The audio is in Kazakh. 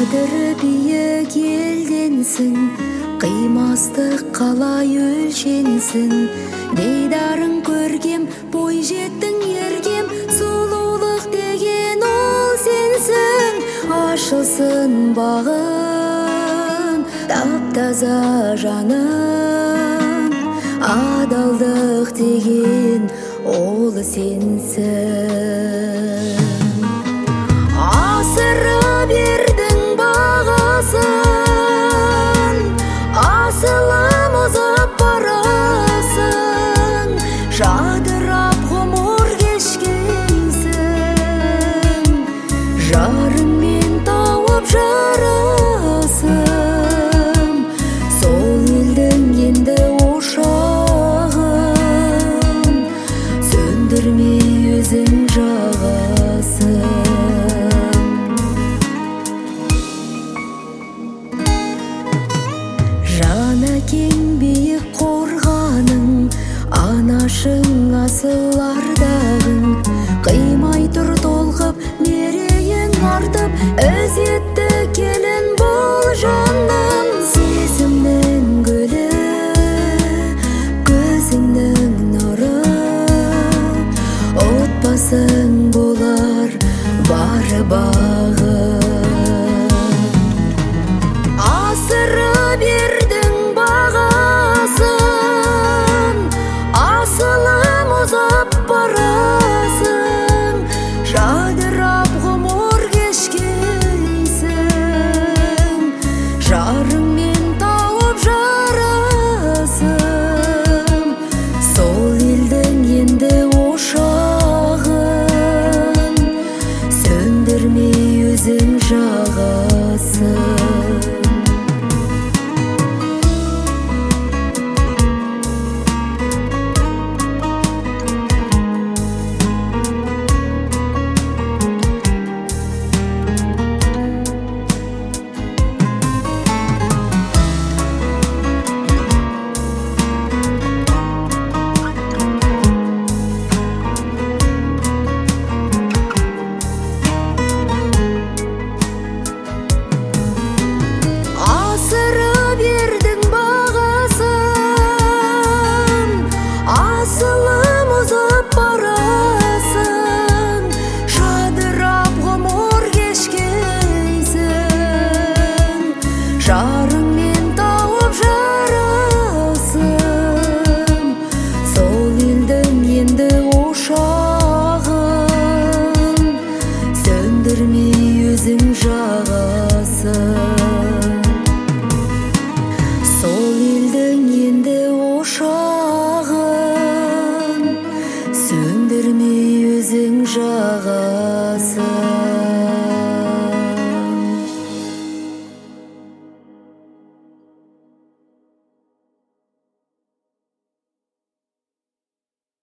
Шатыр биік елденсің, қимастық қалай өлшенсің. Дейдарын көргем, бой жеттің ергем, сұлулық деген ол сенсің. Ашылсын бағын, таптаза жаның, адалдық деген ол сенсің. Асыра бердің бағасын, асылым ұзап барасың. Жадырап ғұмыр кешкенсің, жарыңмен тауып жарасым. Сол елдің енді ошағын, сөндірмей өзің жағасың. Жаны кең биік қорғаның, анашың асыл ардағың. Қимай тұр толқып, мерейің артып, ізетті келін бол жаным. Сезімнің гүлі, көзіңнің нұры, отбасың болар бары бағы. Асыра бердің бағасын, асылым ұзап барасың. Жадырап ғұмыр кешкенсің, жарыңмен тауып жарасым. Сол елдің енді ошағын, сөндірмей өзің жағасың.